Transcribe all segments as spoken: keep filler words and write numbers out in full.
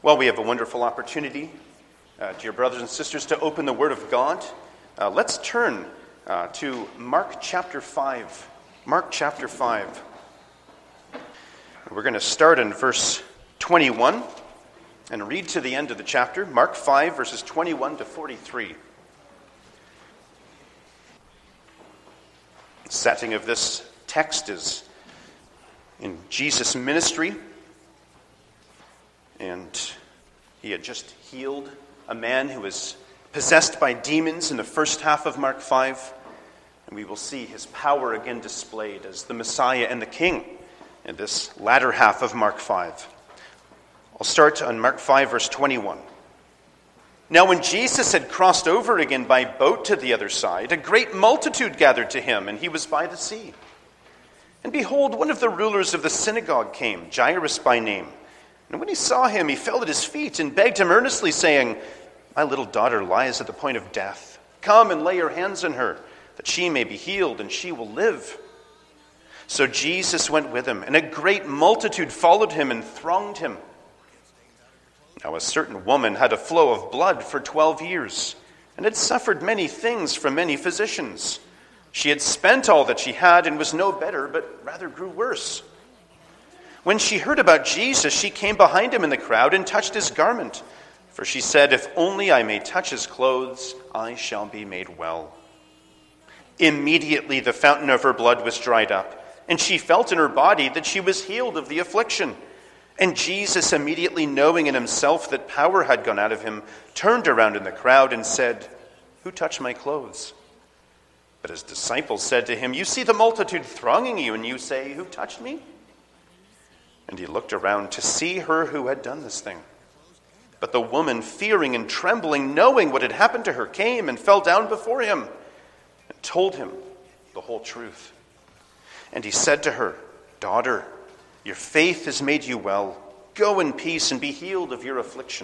Well, we have a wonderful opportunity, uh, dear brothers and sisters, to open the Word of God. Uh, let's turn uh, to Mark chapter five. Mark chapter five. We're going to start in verse twenty-one and read to the end of the chapter. Mark five, verses twenty-one to forty-three. The setting of this text is in Jesus' ministry. And he had just healed a man who was possessed by demons in the first half of Mark five. And we will see his power again displayed as the Messiah and the King in this latter half of Mark five. I'll start on Mark five, verse twenty-one. Now when Jesus had crossed over again by boat to the other side, a great multitude gathered to him, and he was by the sea. And behold, one of the rulers of the synagogue came, Jairus by name. And when he saw him, he fell at his feet and begged him earnestly, saying, "My little daughter lies at the point of death. Come and lay your hands on her, that she may be healed, and she will live." So Jesus went with him, and a great multitude followed him and thronged him. Now a certain woman had a flow of blood for twelve years, and had suffered many things from many physicians. She had spent all that she had, and was no better, but rather grew worse. When she heard about Jesus, she came behind him in the crowd and touched his garment. For she said, "If only I may touch his clothes, I shall be made well." Immediately the fountain of her blood was dried up, and she felt in her body that she was healed of the affliction. And Jesus, immediately knowing in himself that power had gone out of him, turned around in the crowd and said, "Who touched my clothes?" But his disciples said to him, "You see the multitude thronging you, and you say, 'Who touched me?'" And he looked around to see her who had done this thing. But the woman, fearing and trembling, knowing what had happened to her, came and fell down before him and told him the whole truth. And he said to her, "Daughter, your faith has made you well. Go in peace and be healed of your affliction."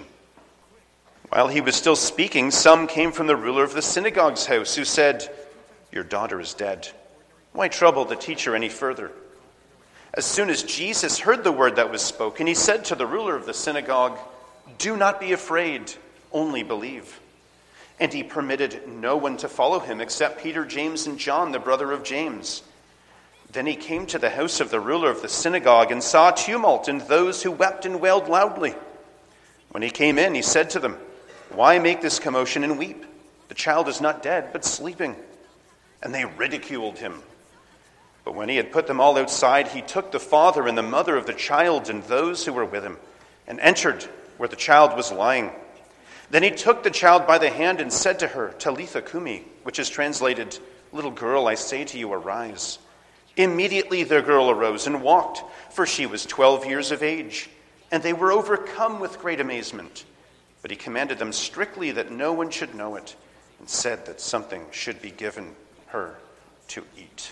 While he was still speaking, some came from the ruler of the synagogue's house, who said, "Your daughter is dead. Why trouble the teacher any further?" As soon as Jesus heard the word that was spoken, he said to the ruler of the synagogue, "Do not be afraid, only believe." And he permitted no one to follow him except Peter, James, and John, the brother of James. Then he came to the house of the ruler of the synagogue and saw tumult and those who wept and wailed loudly. When he came in, he said to them, "Why make this commotion and weep? The child is not dead, but sleeping." And they ridiculed him. But when he had put them all outside, he took the father and the mother of the child and those who were with him, and entered where the child was lying. Then he took the child by the hand and said to her, "Talitha cumi," which is translated, "Little girl, I say to you, arise." Immediately the girl arose and walked, for she was twelve years of age. And they were overcome with great amazement. But he commanded them strictly that no one should know it, and said that something should be given her to eat.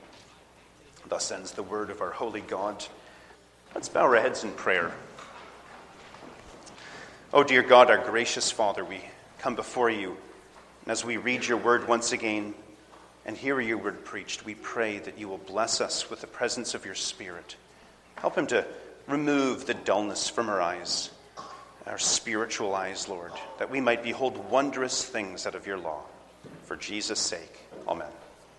Thus ends the word of our holy God. Let's bow our heads in prayer. Oh, dear God, our gracious Father, we come before you. And as we read your word once again and hear your word preached, we pray that you will bless us with the presence of your Spirit. Help him to remove the dullness from our eyes, our spiritual eyes, Lord, that we might behold wondrous things out of your law. For Jesus' sake, amen.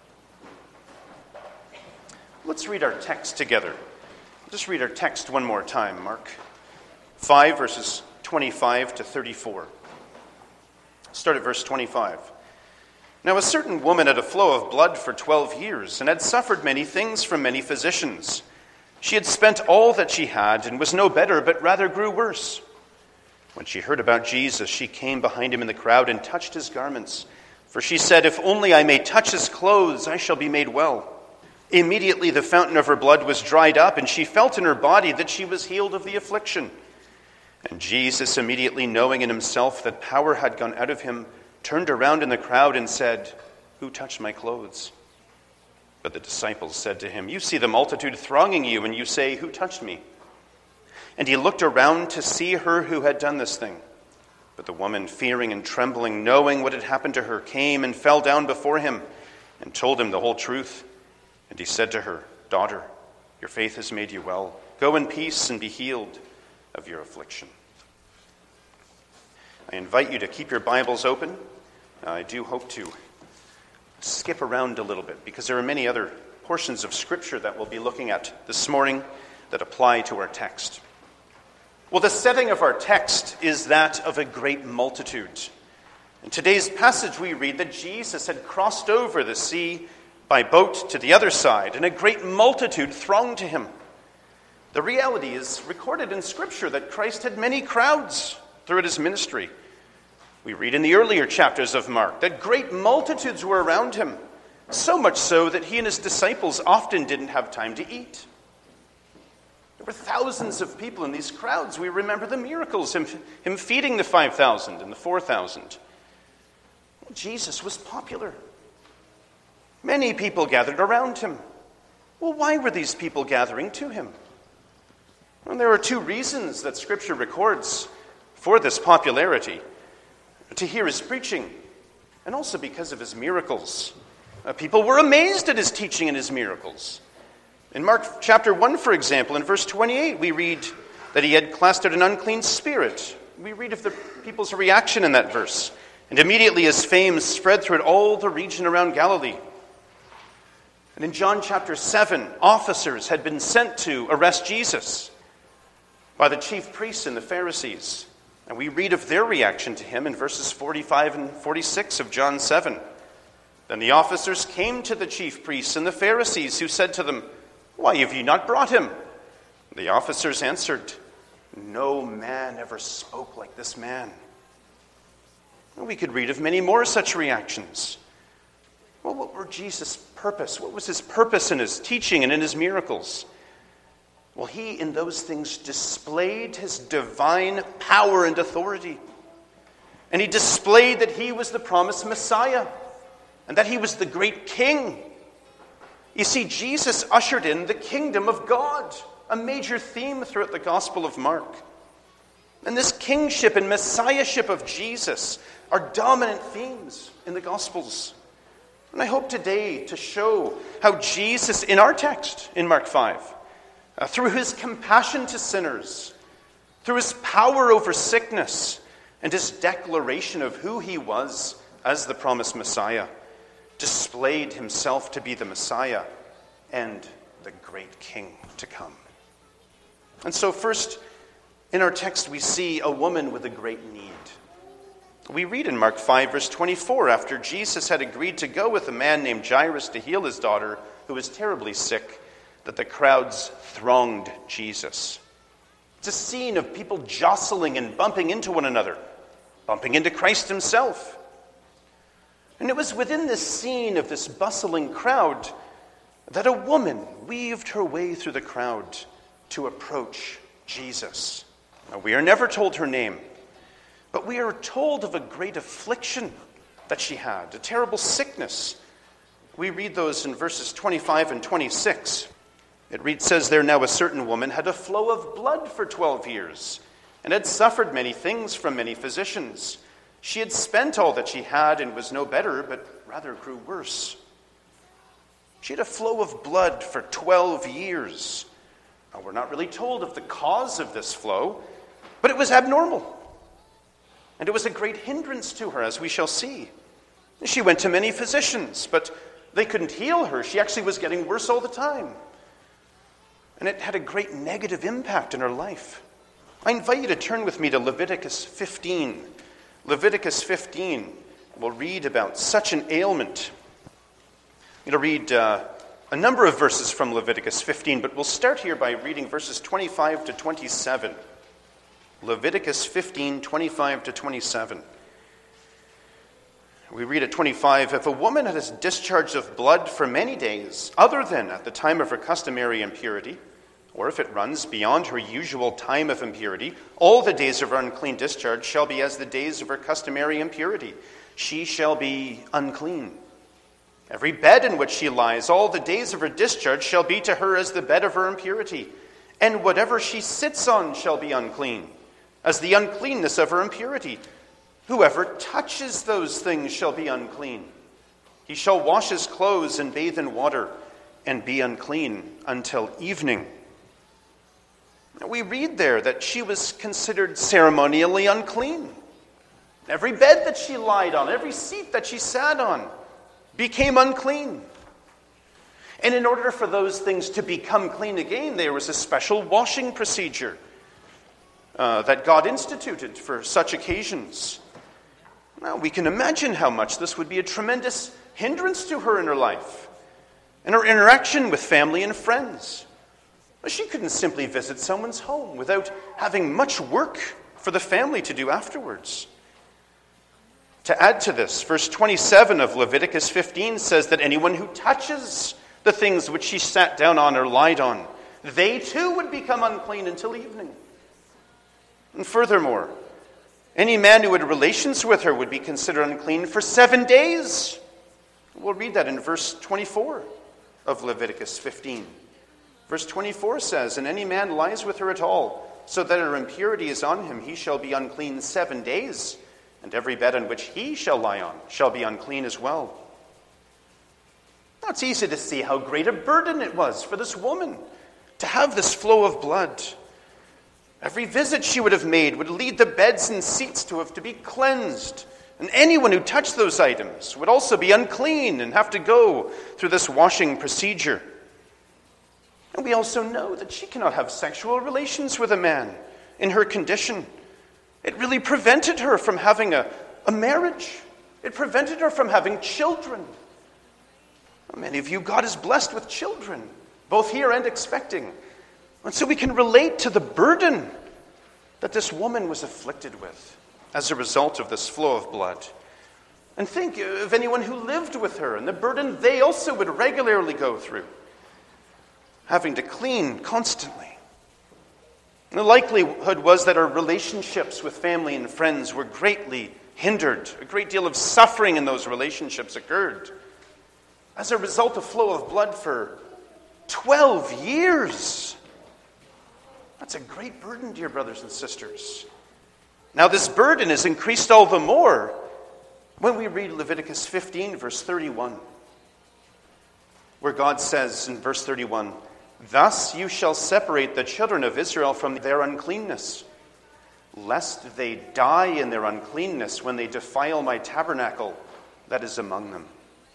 Let's read our text together. Just read our text one more time. Mark five, verses twenty-five to thirty-four. Start at verse twenty-five. Now a certain woman had a flow of blood for twelve years, and had suffered many things from many physicians. She had spent all that she had, and was no better, but rather grew worse. When she heard about Jesus, she came behind him in the crowd and touched his garments. For she said, "If only I may touch his clothes, I shall be made well." Immediately the fountain of her blood was dried up, and she felt in her body that she was healed of the affliction. And Jesus, immediately knowing in himself that power had gone out of him, turned around in the crowd and said, "Who touched my clothes?" But the disciples said to him, "You see the multitude thronging you, and you say, 'Who touched me?'" And he looked around to see her who had done this thing. But the woman, fearing and trembling, knowing what had happened to her, came and fell down before him and told him the whole truth. And he said to her, "Daughter, your faith has made you well. Go in peace and be healed of your affliction." I invite you to keep your Bibles open. Uh, I do hope to skip around a little bit because there are many other portions of Scripture that we'll be looking at this morning that apply to our text. Well, the setting of our text is that of a great multitude. In today's passage, we read that Jesus had crossed over the sea by boat to the other side, and a great multitude thronged to him. The reality is recorded in Scripture that Christ had many crowds throughout his ministry. We read in the earlier chapters of Mark that great multitudes were around him, so much so that he and his disciples often didn't have time to eat. There were thousands of people in these crowds. We remember the miracles, him, him feeding the five thousand and the four thousand. Jesus was popular. Many people gathered around him. Well, why were these people gathering to him? Well, there are two reasons that Scripture records for this popularity. To hear his preaching, and also because of his miracles. Uh, people were amazed at his teaching and his miracles. In Mark chapter one, for example, in verse twenty-eight, we read that he had cast out an unclean spirit. We read of the people's reaction in that verse. And immediately his fame spread throughout all the region around Galilee. And in John chapter seven, officers had been sent to arrest Jesus by the chief priests and the Pharisees. And we read of their reaction to him in verses forty-five and forty-six of John seven. Then the officers came to the chief priests and the Pharisees, who said to them, "Why have you not brought him?" The officers answered, "No man ever spoke like this man." And we could read of many more such reactions. Well, what were Jesus' purpose? What was his purpose in his teaching and in his miracles? Well, he, in those things, displayed his divine power and authority. And he displayed that he was the promised Messiah, and that he was the great king. You see, Jesus ushered in the kingdom of God, a major theme throughout the Gospel of Mark. And this kingship and messiahship of Jesus are dominant themes in the Gospels. And I hope today to show how Jesus, in our text, in Mark five, uh, through his compassion to sinners, through his power over sickness, and his declaration of who he was as the promised Messiah, displayed himself to be the Messiah and the great King to come. And so first, in our text, we see a woman with a great need. We read in Mark five, verse twenty-four, after Jesus had agreed to go with a man named Jairus to heal his daughter, who was terribly sick, that the crowds thronged Jesus. It's a scene of people jostling and bumping into one another, bumping into Christ himself. And it was within this scene of this bustling crowd that a woman weaved her way through the crowd to approach Jesus. Now, we are never told her name, but we are told of a great affliction that she had, a terrible sickness. We read those in verses twenty-five and twenty-six. It reads, says there, "Now a certain woman had a flow of blood for twelve years, and had suffered many things from many physicians. She had spent all that she had and was no better, but rather grew worse." She had a flow of blood for twelve years. Now, we're not really told of the cause of this flow, but it was abnormal. And it was a great hindrance to her, as we shall see. She went to many physicians, but they couldn't heal her. She actually was getting worse all the time. And it had a great negative impact in her life. I invite you to turn with me to Leviticus fifteen. Leviticus fifteen. We'll read about such an ailment. I'm going to read uh, a number of verses from Leviticus fifteen, but we'll start here by reading verses twenty-five to twenty-seven. Leviticus fifteen, twenty-five to twenty-seven. We read at twenty-five, "If a woman had a discharge of blood for many days, other than at the time of her customary impurity, or if it runs beyond her usual time of impurity, all the days of her unclean discharge shall be as the days of her customary impurity. She shall be unclean. Every bed in which she lies, all the days of her discharge shall be to her as the bed of her impurity. And whatever she sits on shall be unclean, as the uncleanness of her impurity. Whoever touches those things shall be unclean. He shall wash his clothes and bathe in water, and be unclean until evening." Now, we read there that she was considered ceremonially unclean. Every bed that she lied on, every seat that she sat on, became unclean. And in order for those things to become clean again, there was a special washing procedure uh, that God instituted for such occasions. Now, we can imagine how much this would be a tremendous hindrance to her in her life, in her interaction with family and friends. She couldn't simply visit someone's home without having much work for the family to do afterwards. To add to this, verse twenty-seven of Leviticus fifteen says that anyone who touches the things which she sat down on or lied on, they too would become unclean until evening. And furthermore, any man who had relations with her would be considered unclean for seven days. We'll read that in verse twenty-four of Leviticus fifteen. Verse twenty-four says, "And any man lies with her at all, so that her impurity is on him, he shall be unclean seven days, and every bed on which he shall lie on shall be unclean as well." Now it's easy to see how great a burden it was for this woman to have this flow of blood. Every visit she would have made would lead the beds and seats to have to be cleansed. And anyone who touched those items would also be unclean and have to go through this washing procedure. And we also know that she cannot have sexual relations with a man in her condition. It really prevented her from having a, a marriage. It prevented her from having children. Many of you, God is blessed with children, both here and expecting. And so we can relate to the burden that this woman was afflicted with as a result of this flow of blood. And think of anyone who lived with her and the burden they also would regularly go through, having to clean constantly. And the likelihood was that her relationships with family and friends were greatly hindered. A great deal of suffering in those relationships occurred as a result of flow of blood for twelve years. That's a great burden, dear brothers and sisters. Now, this burden is increased all the more when we read Leviticus fifteen, verse thirty-one, where God says in verse thirty-one, "Thus you shall separate the children of Israel from their uncleanness, lest they die in their uncleanness when they defile my tabernacle that is among them."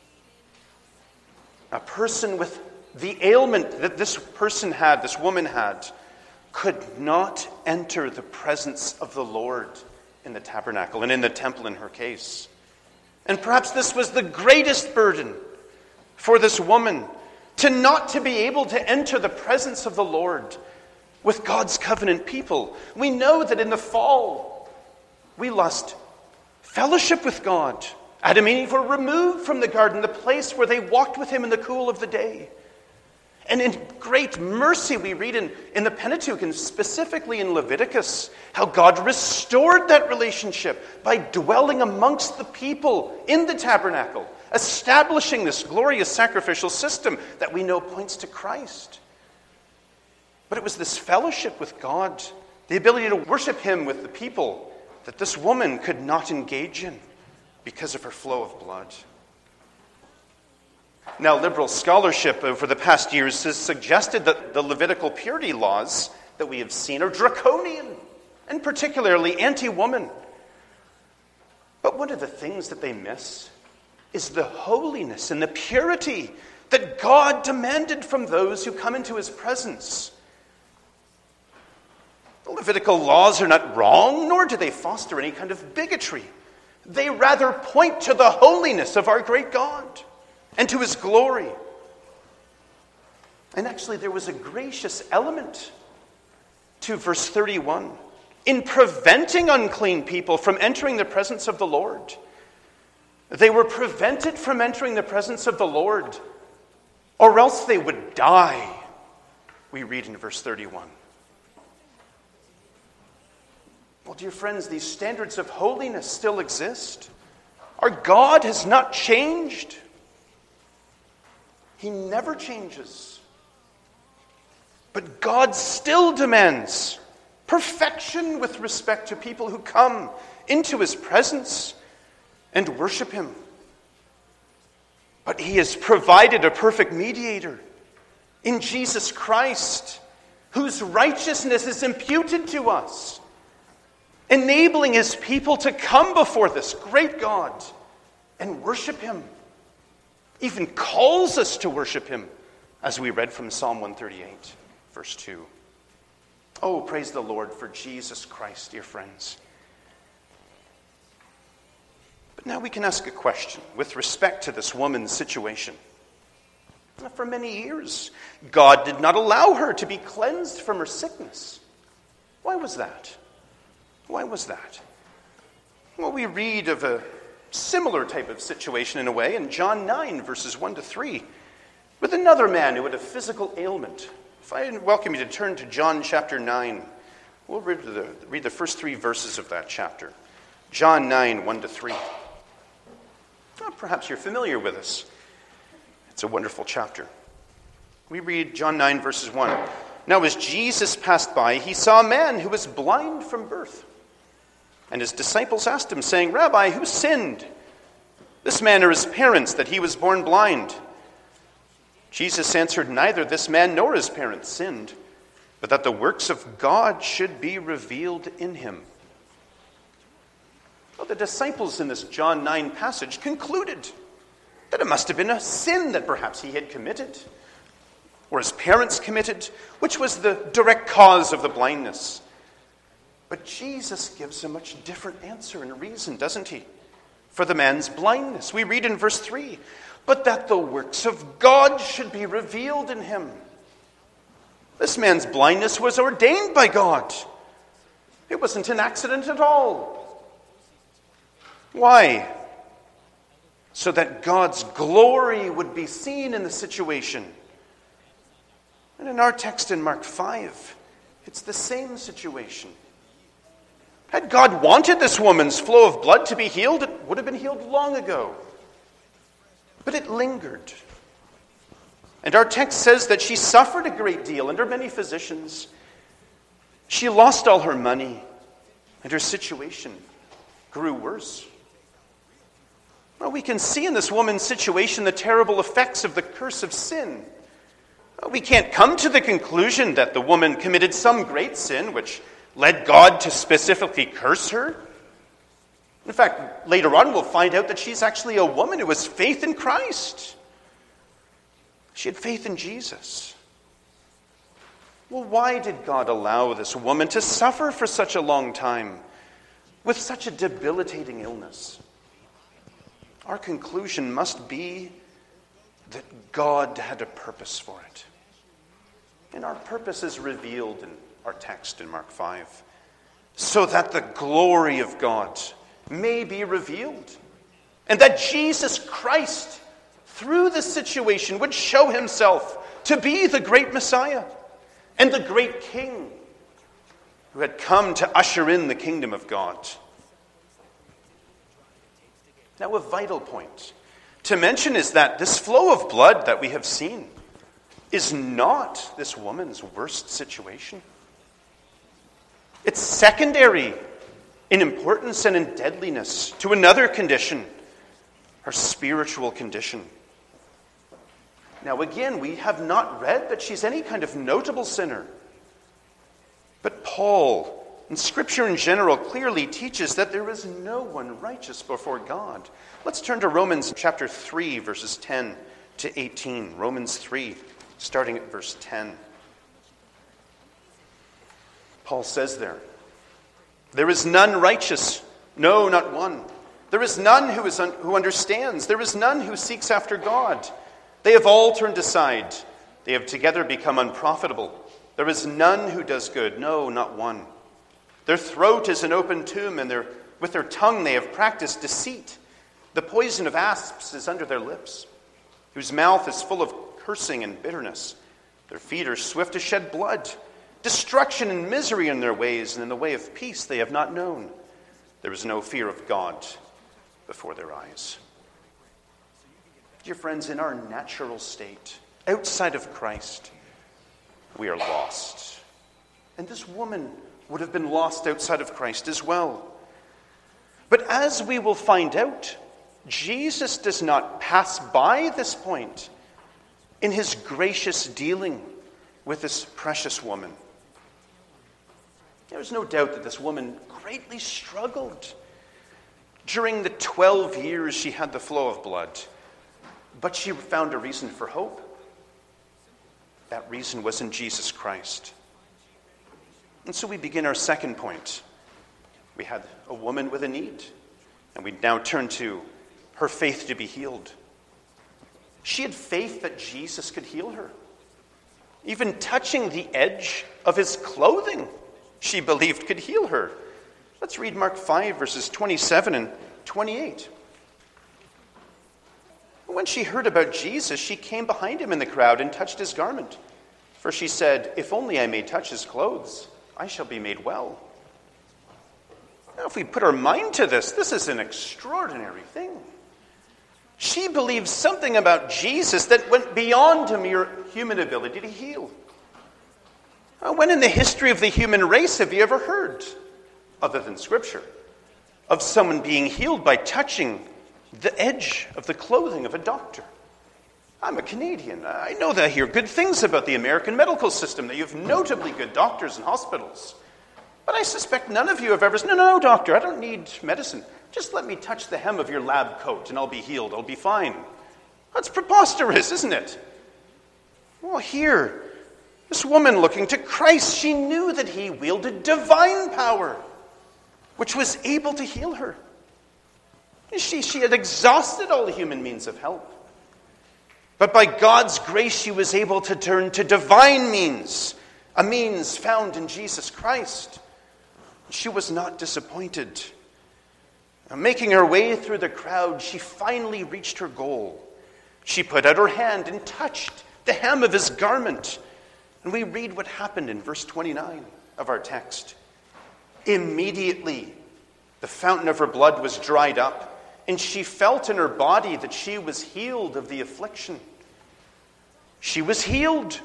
A person with the ailment that this person had, this woman had, could not enter the presence of the Lord in the tabernacle and in the temple in her case. And perhaps this was the greatest burden for this woman, to not to be able to enter the presence of the Lord with God's covenant people. We know that in the fall, we lost fellowship with God. Adam and Eve were removed from the garden, the place where they walked with him in the cool of the day. And in great mercy, we read in, in the Pentateuch, and specifically in Leviticus, how God restored that relationship by dwelling amongst the people in the tabernacle, establishing this glorious sacrificial system that we know points to Christ. But it was this fellowship with God, the ability to worship him with the people, that this woman could not engage in because of her flow of blood. Now, liberal scholarship over the past years has suggested that the Levitical purity laws that we have seen are draconian and particularly anti-woman. But one of the things that they miss is the holiness and the purity that God demanded from those who come into his presence. The Levitical laws are not wrong, nor do they foster any kind of bigotry. They rather point to the holiness of our great God and to his glory. And actually, there was a gracious element to verse thirty-one in preventing unclean people from entering the presence of the Lord. They were prevented from entering the presence of the Lord, or else they would die, we read in verse thirty-one. Well, dear friends, these standards of holiness still exist. Our God has not changed. He never changes. But God still demands perfection with respect to people who come into his presence and worship him. But he has provided a perfect mediator in Jesus Christ, whose righteousness is imputed to us. enabling his people to come before this great God and worship him. Even calls us to worship him, as we read from Psalm one thirty-eight, verse two. Oh, praise the Lord for Jesus Christ, dear friends. But now we can ask a question with respect to this woman's situation. For many years, God did not allow her to be cleansed from her sickness. Why was that? Why was that? Well, we read of a similar type of situation in a way in John nine, verses one to three, with another man who had a physical ailment. If I welcome you to turn to John chapter nine, we'll read the, read the first three verses of that chapter. John nine, one to three. Well, perhaps you're familiar with this. It's a wonderful chapter. We read John nine, verses one. Now as Jesus passed by, he saw a man who was blind from birth. And his disciples asked him, saying, Rabbi, who sinned, this man or his parents, that he was born blind? Jesus answered, neither this man nor his parents sinned, but that the works of God should be revealed in him. Well, the disciples in this John nine passage concluded that it must have been a sin that perhaps he had committed, or his parents committed, which was the direct cause of the blindness. But Jesus gives a much different answer and reason, doesn't he? For the man's blindness. We read in verse three, but that the works of God should be revealed in him. This man's blindness was ordained by God. It wasn't an accident at all. Why? So that God's glory would be seen in the situation. And in our text in Mark five, it's the same situation. Had God wanted this woman's flow of blood to be healed, it would have been healed long ago. But it lingered. And our text says that she suffered a great deal under many physicians. She lost all her money, and her situation grew worse. Well, we can see in this woman's situation the terrible effects of the curse of sin. We can't come to the conclusion that the woman committed some great sin which led God to specifically curse her. In fact, later on we'll find out that she's actually a woman who has faith in Christ. She had faith in Jesus. Well, why did God allow this woman to suffer for such a long time with such a debilitating illness? Our conclusion must be that God had a purpose for it. And our purpose is revealed in our text in Mark five. So that the glory of God may be revealed. And that Jesus Christ, through this situation, would show himself to be the great Messiah and the great King who had come to usher in the kingdom of God. Now, a vital point to mention is that this flow of blood that we have seen is not this woman's worst situation. It's secondary in importance and in deadliness to another condition, her spiritual condition. Now again, we have not read that she's any kind of notable sinner. But Paul, and Scripture in general, clearly teaches that there is no one righteous before God. Let's turn to Romans chapter three, verses ten to eighteen. Romans three, starting at verse ten. Paul says there, there is none righteous, no, not one. There is none who is un- who understands. There is none who seeks after God. They have all turned aside. They have together become unprofitable. There is none who does good, no, not one. Their throat is an open tomb, and their, with their tongue they have practiced deceit. The poison of asps is under their lips, whose mouth is full of cursing and bitterness. Their feet are swift to shed blood. Destruction and misery in their ways, and in the way of peace they have not known. There is no fear of God before their eyes. Dear friends, in our natural state, outside of Christ, we are lost. And this woman would have been lost outside of Christ as well. But as we will find out, Jesus does not pass by this point in his gracious dealing with this precious woman. There's no doubt that this woman greatly struggled during the twelve years she had the flow of blood. But she found a reason for hope. That reason was in Jesus Christ. And so we begin our second point. We had a woman with a need, and we now turn to her faith to be healed. She had faith that Jesus could heal her. Even touching the edge of his clothing, she believed could heal her. Let's read Mark five, verses twenty-seven and twenty-eight. When she heard about Jesus, she came behind him in the crowd and touched his garment. For she said, "If only I may touch his clothes, I shall be made well." Now, if we put our mind to this, this is an extraordinary thing. She believed something about Jesus that went beyond a mere human ability to heal. Now, when in the history of the human race have you ever heard, other than Scripture, of someone being healed by touching the edge of the clothing of a doctor? I'm a Canadian. I know that I hear good things about the American medical system, that you have notably good doctors and hospitals. But I suspect none of you have ever said, no, no, no, doctor, I don't need medicine. Just let me touch the hem of your lab coat and I'll be healed. I'll be fine. That's preposterous, isn't it? Well, here, this woman looking to Christ, she knew that he wielded divine power, which was able to heal her. She, she had exhausted all the human means of help. But by God's grace, she was able to turn to divine means, a means found in Jesus Christ. She was not disappointed. Making her way through the crowd, she finally reached her goal. She put out her hand and touched the hem of his garment. And we read what happened in verse twenty-nine of our text. Immediately, the fountain of her blood was dried up, and she felt in her body that she was healed of the affliction. She was healed.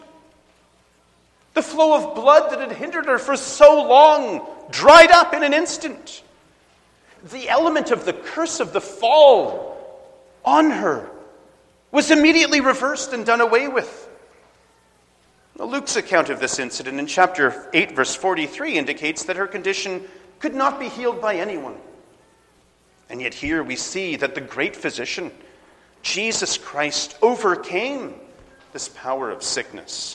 The flow of blood that had hindered her for so long dried up in an instant. The element of the curse of the fall on her was immediately reversed and done away with. Now, Luke's account of this incident in chapter eight, verse forty-three indicates that her condition could not be healed by anyone. And yet here we see that the great physician, Jesus Christ, overcame this power of sickness.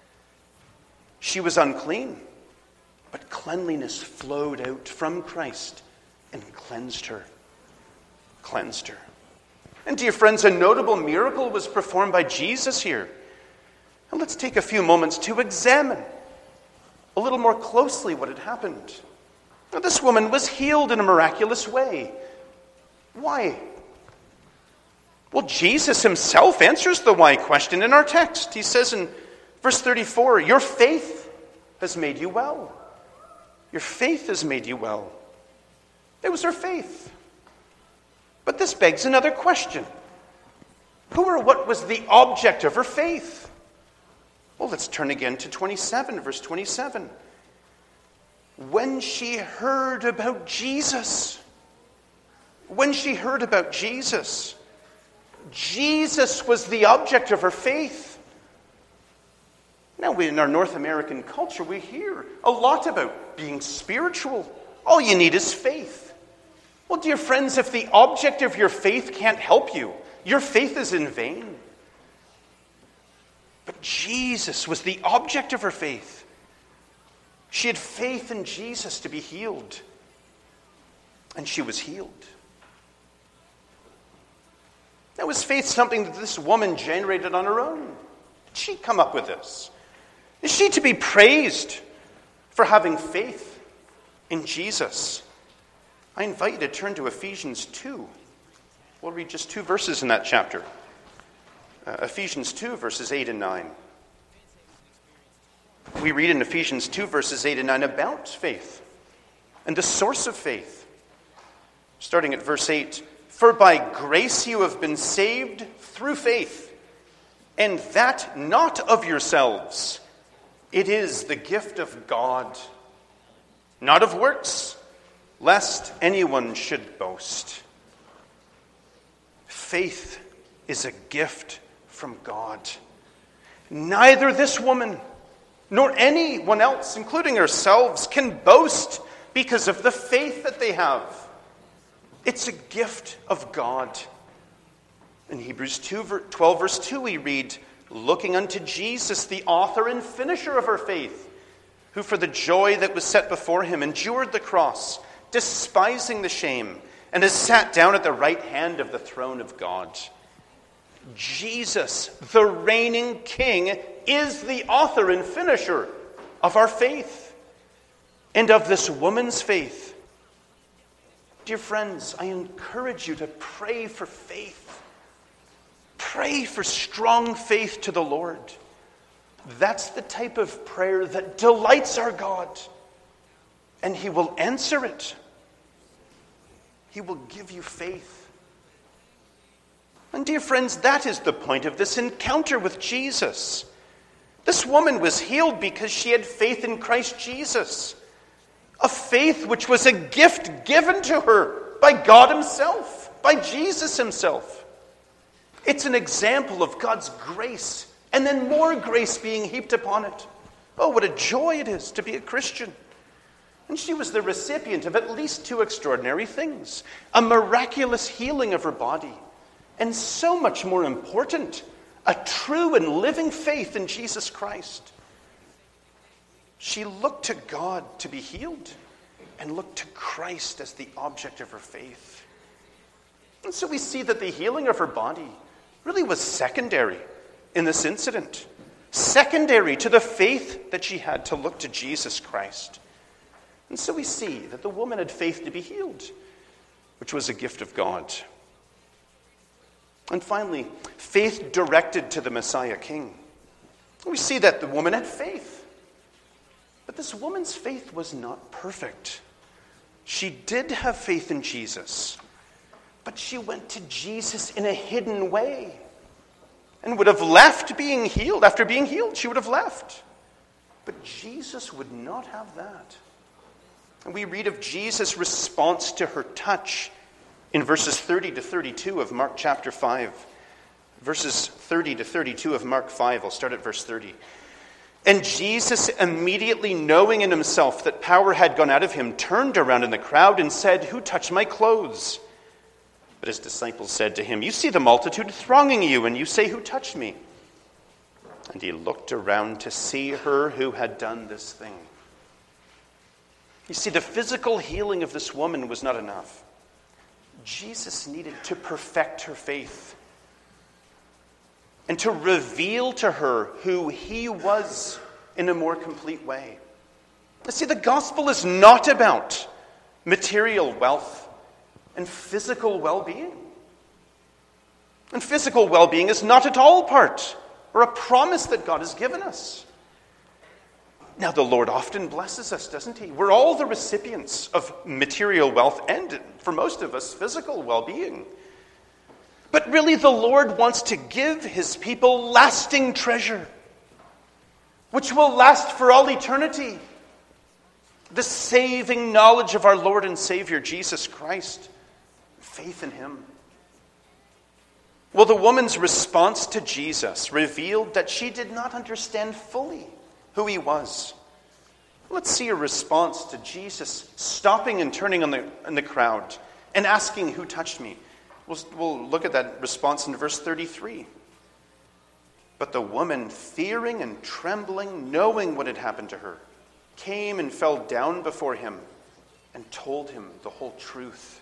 She was unclean, but cleanliness flowed out from Christ and cleansed her. Cleansed her. And dear friends, a notable miracle was performed by Jesus here. And let's take a few moments to examine a little more closely what had happened. Now, this woman was healed in a miraculous way. Why? Well, Jesus himself answers the why question in our text. He says in verse thirty-four, "Your faith has made you well." Your faith has made you well. It was her faith. But this begs another question. Who or what was the object of her faith? Well, let's turn again to twenty-seven, verse twenty-seven. When she heard about Jesus, when she heard about Jesus, Jesus was the object of her faith. Now, we, in our North American culture, we hear a lot about being spiritual. All you need is faith. Well, dear friends, if the object of your faith can't help you, your faith is in vain. But Jesus was the object of her faith. She had faith in Jesus to be healed. And she was healed. Now, was faith something that this woman generated on her own? Did she come up with this? Is she to be praised for having faith in Jesus? I invite you to turn to Ephesians two. We'll read just two verses in that chapter. Uh, Ephesians two, verses eight and nine. We read in Ephesians two, verses eight and nine about faith and the source of faith. Starting at verse eight. "For by grace you have been saved through faith, and that not of yourselves. It is the gift of God, not of works, lest anyone should boast." Faith is a gift from God. Neither this woman nor anyone else, including ourselves, can boast because of the faith that they have. It's a gift of God. In Hebrews twelve, verse two, we read, looking unto Jesus, the author and finisher of our faith, who for the joy that was set before him endured the cross, despising the shame, and has sat down at the right hand of the throne of God. Jesus, the reigning King, is the author and finisher of our faith and of this woman's faith. Dear friends, I encourage you to pray for faith. Pray for strong faith to the Lord. That's the type of prayer that delights our God, and He will answer it. He will give you faith. And dear friends, that is the point of this encounter with Jesus. This woman was healed because she had faith in Christ Jesus. A faith which was a gift given to her by God Himself, by Jesus Himself. It's an example of God's grace, and then more grace being heaped upon it. Oh, what a joy it is to be a Christian. And she was the recipient of at least two extraordinary things. A miraculous healing of her body. And so much more important, a true and living faith in Jesus Christ. She looked to God to be healed and looked to Christ as the object of her faith. And so we see that the healing of her body really was secondary in this incident. Secondary to the faith that she had to look to Jesus Christ. And so we see that the woman had faith to be healed, which was a gift of God. And finally, faith directed to the Messiah King. We see that the woman had faith. But this woman's faith was not perfect. She did have faith in Jesus, but she went to Jesus in a hidden way and would have left being healed. After being healed, she would have left. But Jesus would not have that. And we read of Jesus' response to her touch in verses thirty to thirty-two of Mark chapter five. Verses thirty to thirty-two of Mark five. I'll start at verse thirty. And Jesus, immediately knowing in himself that power had gone out of him, turned around in the crowd and said, "Who touched my clothes?" But his disciples said to him, "You see the multitude thronging you, and you say, 'Who touched me?'" And he looked around to see her who had done this thing. You see, the physical healing of this woman was not enough. Jesus needed to perfect her faith and to reveal to her who he was in a more complete way. You see, the gospel is not about material wealth and physical well-being. And physical well-being is not at all part or a promise that God has given us. Now, the Lord often blesses us, doesn't he? We're all the recipients of material wealth and, for most of us, physical well-being. But really, the Lord wants to give his people lasting treasure, which will last for all eternity. The saving knowledge of our Lord and Savior, Jesus Christ. Faith in him. Well, the woman's response to Jesus revealed that she did not understand fully who he was. Let's see a response to Jesus stopping and turning on the, on the crowd and asking, "Who touched me?" We'll, we'll look at that response in verse thirty-three. But the woman, fearing and trembling, knowing what had happened to her, came and fell down before him and told him the whole truth.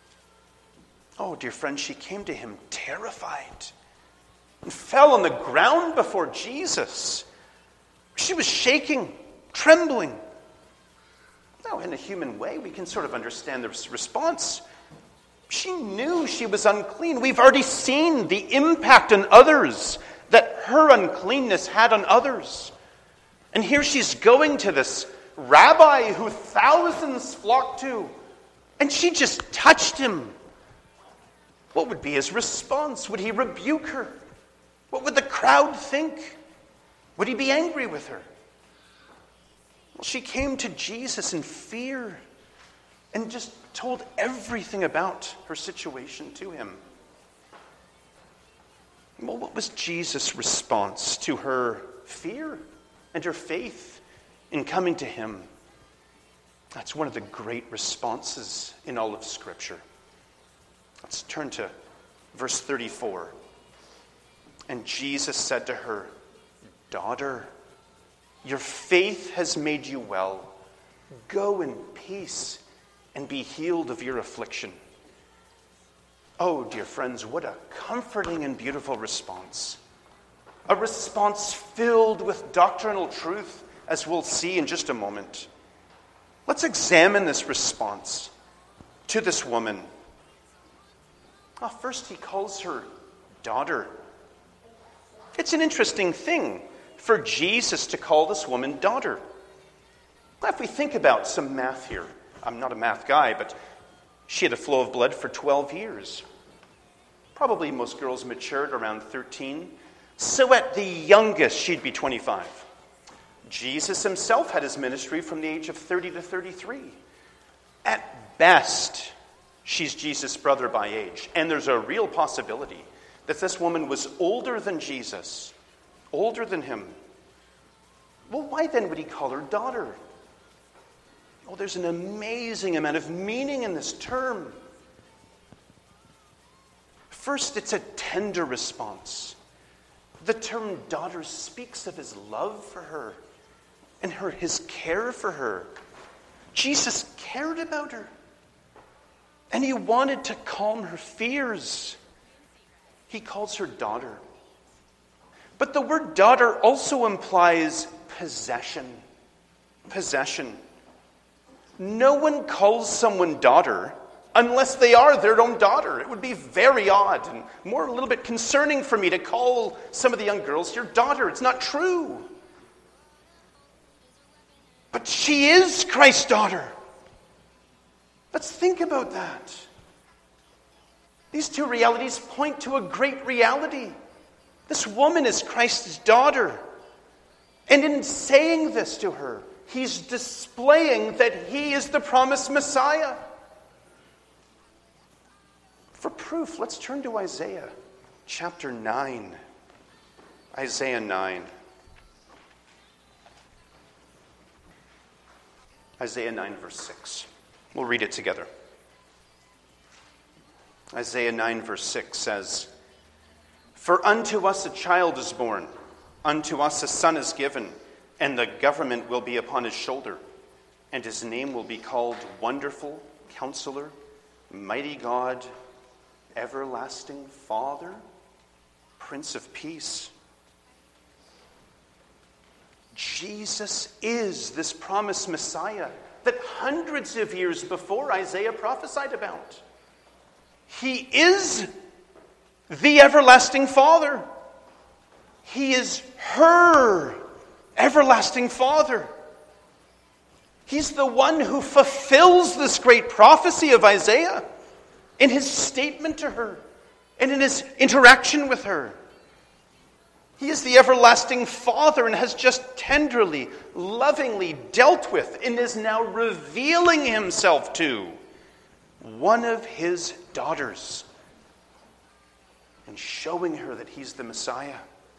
Oh, dear friend, she came to him terrified and fell on the ground before Jesus. She was shaking, trembling. Now, in a human way, we can sort of understand the response. She knew she was unclean. We've already seen the impact on others that her uncleanness had on others. And here she's going to this rabbi who thousands flocked to, and she just touched him. What would be his response? Would he rebuke her? What would the crowd think? Would he be angry with her? Well, she came to Jesus in fear and just told everything about her situation to him. Well, what was Jesus' response to her fear and her faith in coming to him? That's one of the great responses in all of Scripture. Let's turn to verse thirty-four. And Jesus said to her, "Daughter, your faith has made you well. Go in peace and be healed of your affliction." Oh, dear friends, what a comforting and beautiful response. A response filled with doctrinal truth, as we'll see in just a moment. Let's examine this response to this woman. Oh, first, he calls her daughter. It's an interesting thing for Jesus to call this woman daughter. If we think about some math here, I'm not a math guy, but she had a flow of blood for twelve years. Probably most girls matured around thirteen. So at the youngest, she'd be twenty-five. Jesus himself had his ministry from the age of thirty to thirty-three. At best, she's Jesus' brother by age. And there's a real possibility that this woman was older than Jesus, older than him. Well, why then would he call her daughter? Oh, there's an amazing amount of meaning in this term. First, it's a tender response. The term daughter speaks of his love for her and her his care for her. Jesus cared about her, and he wanted to calm her fears. He calls her daughter. But the word daughter also implies possession. Possession. No one calls someone daughter unless they are their own daughter. It would be very odd and more a little bit concerning for me to call some of the young girls your daughter. It's not true. But she is Christ's daughter. Let's think about that. These two realities point to a great reality. This woman is Christ's daughter. And in saying this to her, he's displaying that he is the promised Messiah. For proof, let's turn to Isaiah chapter nine. Isaiah nine. Isaiah nine, verse six. We'll read it together. Isaiah nine, verse six says, "For unto us a child is born, unto us a son is given, and the government will be upon his shoulder, and his name will be called Wonderful, Counselor, Mighty God, Everlasting Father, Prince of Peace." Jesus is this promised Messiah that hundreds of years before Isaiah prophesied about. He is the everlasting Father. He is her everlasting Father. He's the one who fulfills this great prophecy of Isaiah in his statement to her and in his interaction with her. He is the everlasting Father and has just tenderly, lovingly dealt with and is now revealing himself to one of his daughters and showing her that he's the Messiah.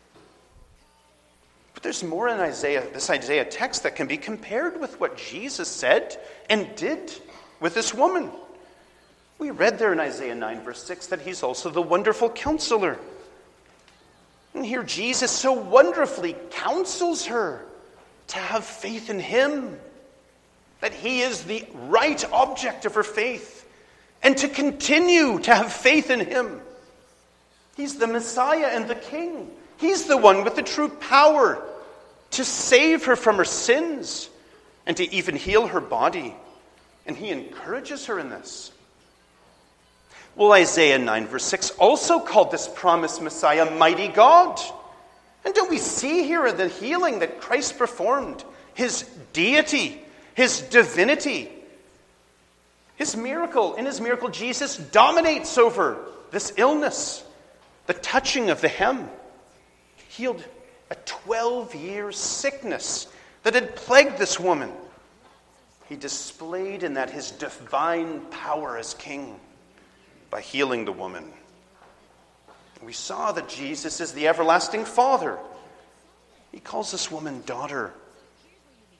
But there's more in Isaiah, this Isaiah text that can be compared with what Jesus said and did with this woman. We read there in Isaiah nine, verse six, that he's also the wonderful counselor. And here Jesus so wonderfully counsels her to have faith in him, that he is the right object of her faith, and to continue to have faith in him. He's the Messiah and the King. He's the one with the true power to save her from her sins and to even heal her body. And he encourages her in this. Well, Isaiah nine, verse six also called this promised Messiah Mighty God. And don't we see here the healing that Christ performed? His deity, his divinity. His miracle, in his miracle, Jesus dominates over this illness. The touching of the hem healed a twelve-year sickness that had plagued this woman. He displayed in that his divine power as king by healing the woman. We saw that Jesus is the everlasting Father. He calls this woman daughter.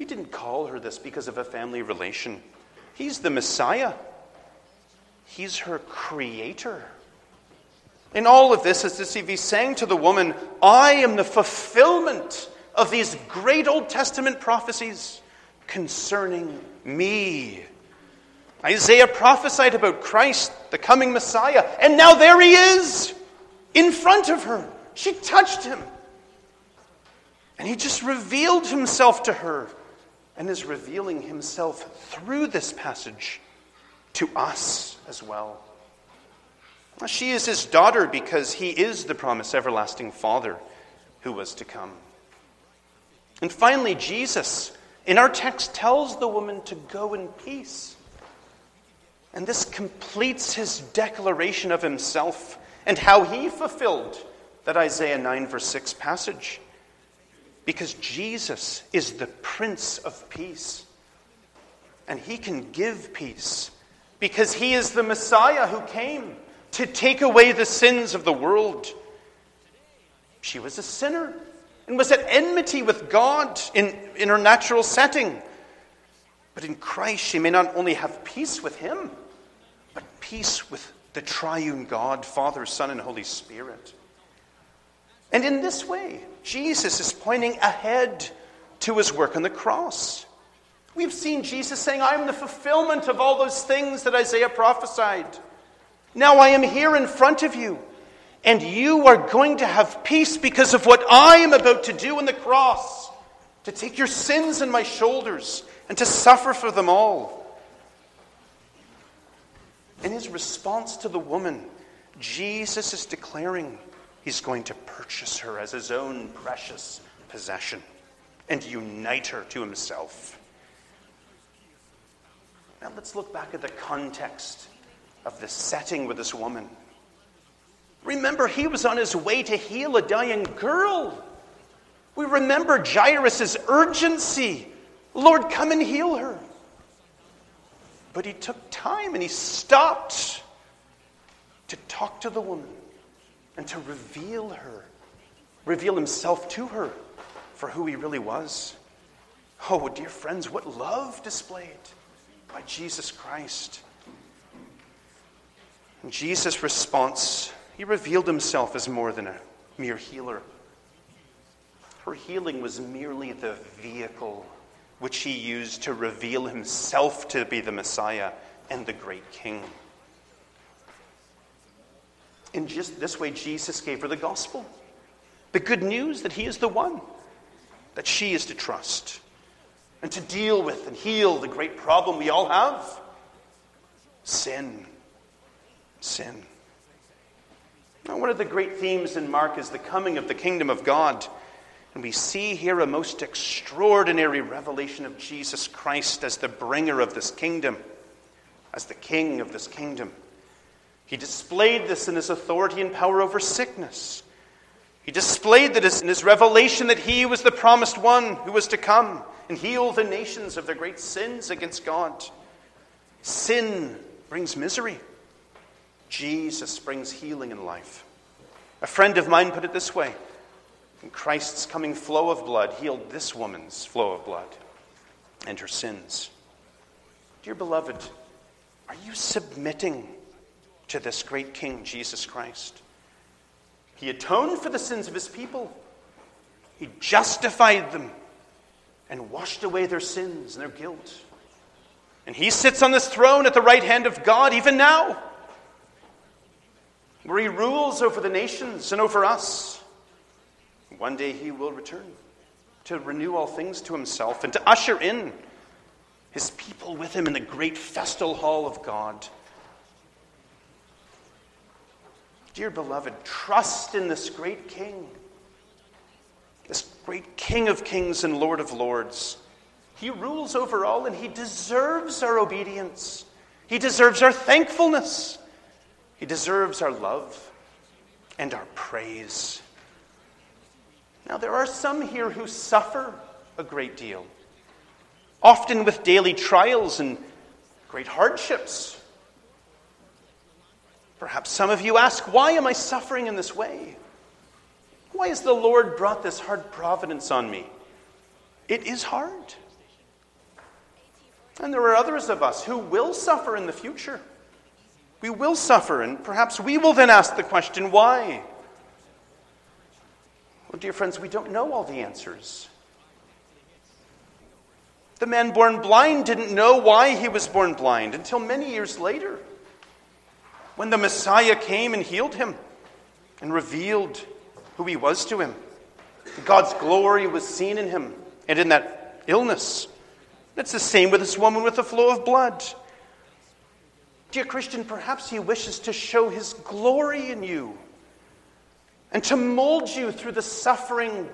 He didn't call her this because of a family relation. He's the Messiah. He's her creator. In all of this, it's as if he's saying to the woman, I am the fulfillment of these great Old Testament prophecies concerning me. Isaiah prophesied about Christ, the coming Messiah, and now there he is, in front of her. She touched him. And he just revealed himself to her, and is revealing himself through this passage to us as well. She is his daughter because he is the promised everlasting Father who was to come. And finally, Jesus, in our text, tells the woman to go in peace. And this completes his declaration of himself and how he fulfilled that Isaiah nine verse six passage. Because Jesus is the Prince of Peace. And he can give peace because he is the Messiah who came to take away the sins of the world. She was a sinner and was at enmity with God in, in her natural setting. But in Christ, she may not only have peace with him, but peace with the triune God, Father, Son, and Holy Spirit. And in this way, Jesus is pointing ahead to his work on the cross. We've seen Jesus saying, I am the fulfillment of all those things that Isaiah prophesied. Now I am here in front of you, and you are going to have peace because of what I am about to do on the cross, to take your sins on my shoulders and to suffer for them all. In his response to the woman, Jesus is declaring he's going to purchase her as his own precious possession and unite her to himself. Now let's look back at the context of the setting with this woman. Remember, he was on his way to heal a dying girl. We remember Jairus' urgency. Lord, come and heal her. But he took time and he stopped to talk to the woman and to reveal her, reveal himself to her for who he really was. Oh, dear friends, what love displayed by Jesus Christ. In Jesus' response, he revealed himself as more than a mere healer. Her healing was merely the vehicle which he used to reveal himself to be the Messiah and the great King. In just this way, Jesus gave her the gospel, the good news that he is the one that she is to trust and to deal with and heal the great problem we all have: sin. Sin. Now, one of the great themes in Mark is the coming of the kingdom of God. And we see here a most extraordinary revelation of Jesus Christ as the bringer of this kingdom, as the king of this kingdom. He displayed this in his authority and power over sickness. He displayed this in his revelation that he was the promised one who was to come and heal the nations of their great sins against God. Sin brings misery. Jesus brings healing and life. A friend of mine put it this way: and Christ's coming flow of blood healed this woman's flow of blood and her sins. Dear beloved, are you submitting to this great King, Jesus Christ? He atoned for the sins of his people. He justified them and washed away their sins and their guilt. And he sits on this throne at the right hand of God even now, where he rules over the nations and over us. One day he will return to renew all things to himself and to usher in his people with him in the great festal hall of God. Dear beloved, trust in this great King, this great King of kings and Lord of lords. He rules over all, and he deserves our obedience. He deserves our thankfulness. He deserves our love and our praise. Now, there are some here who suffer a great deal, often with daily trials and great hardships. Perhaps some of you ask, why am I suffering in this way? Why has the Lord brought this hard providence on me? It is hard. And there are others of us who will suffer in the future. We will suffer, and perhaps we will then ask the question, why? Well, dear friends, we don't know all the answers. The man born blind didn't know why he was born blind until many years later, when the Messiah came and healed him and revealed who he was to him. God's glory was seen in him and in that illness. It's the same with this woman with the flow of blood. Dear Christian, perhaps he wishes to show his glory in you and to mold you through the suffering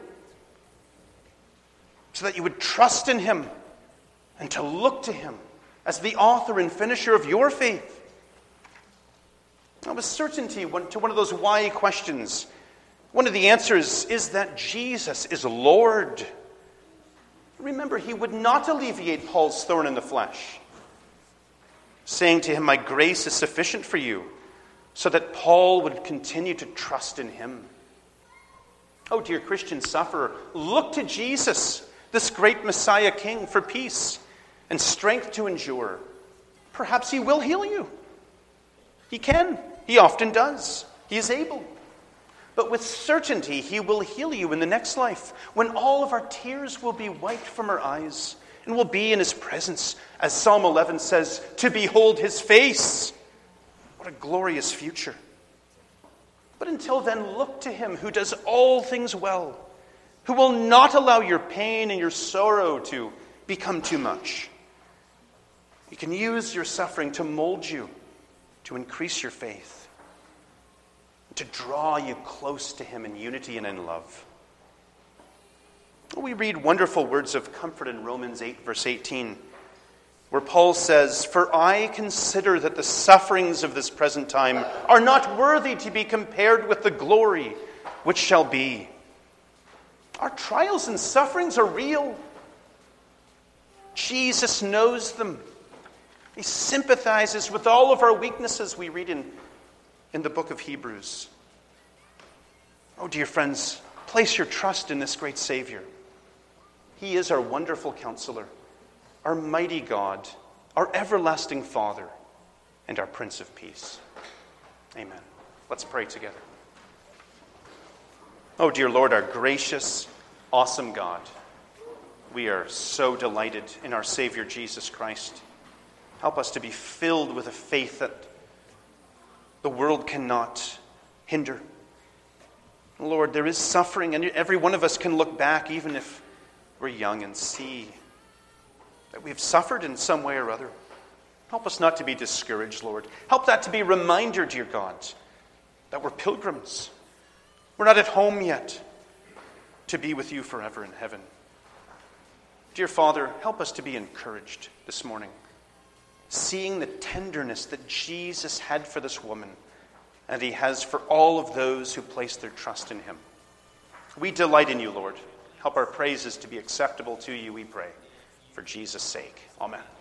so that you would trust in him and to look to him as the author and finisher of your faith. Now, with certainty, to one of those why questions, one of the answers is that Jesus is Lord. Remember, he would not alleviate Paul's thorn in the flesh, saying to him, "My grace is sufficient for you," so that Paul would continue to trust in him. Oh, dear Christian sufferer, look to Jesus, this great Messiah King, for peace and strength to endure. Perhaps he will heal you. He can. He often does. He is able. But with certainty, he will heal you in the next life, when all of our tears will be wiped from our eyes and will be in his presence, as Psalm eleven says, to behold his face. What a glorious future. But until then, look to him who does all things well, who will not allow your pain and your sorrow to become too much. He can use your suffering to mold you, to increase your faith, to draw you close to him in unity and in love. We read wonderful words of comfort in Romans eight, verse eighteen, where Paul says, "For I consider that the sufferings of this present time are not worthy to be compared with the glory which shall be." Our trials and sufferings are real. Jesus knows them. He sympathizes with all of our weaknesses, we read in, in the book of Hebrews. Oh, dear friends, place your trust in this great Savior. He is our wonderful counselor, our mighty God, our everlasting Father, and our Prince of Peace. Amen. Let's pray together. Oh, dear Lord, our gracious, awesome God, we are so delighted in our Savior Jesus Christ. Help us to be filled with a faith that the world cannot hinder. Lord, there is suffering, and every one of us can look back, even if we're young, and see that we've suffered in some way or other. Help us not to be discouraged, Lord. Help that to be a reminder, dear God, that we're pilgrims. We're not at home yet to be with you forever in heaven. Dear Father, help us to be encouraged this morning, seeing the tenderness that Jesus had for this woman, and he has for all of those who place their trust in him. We delight in you, Lord. Help our praises to be acceptable to you, we pray. For Jesus' sake. Amen.